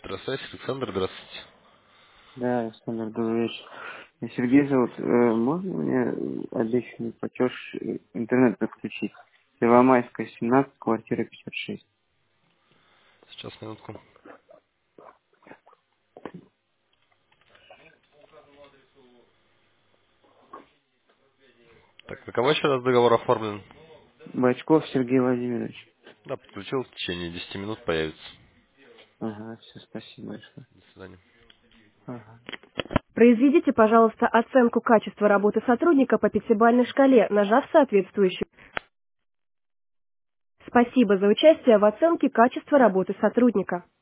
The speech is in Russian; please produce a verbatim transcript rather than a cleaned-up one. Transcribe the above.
Электросвязь, Александр, здравствуйте. Да, Александр, добрый вечер. Меня Сергей зовут. Э, Можно мне обещанный платеж э, интернет подключить? Первомайская, семнадцать, квартира пятьдесят шесть. Сейчас, минутку. Так, на кого еще раз договор оформлен? Бачков Сергей Владимирович. Да, подключил, в течение десяти минут появится. Ага, все, спасибо большое. До свидания. Ага. Произведите, пожалуйста, оценку качества работы сотрудника по пятибалльной шкале, нажав соответствующую. Спасибо за участие в оценке качества работы сотрудника.